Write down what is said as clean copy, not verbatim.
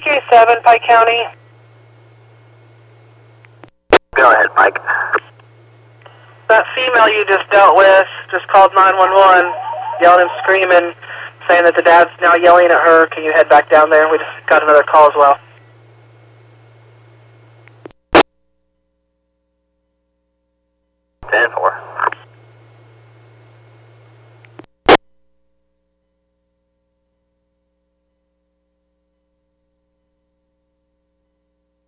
337, Pike County. Go ahead, Mike. That female you just dealt with just called 911, yelling and screaming, saying that the dad's now yelling at her. Can you head back down there? We just got another call as well.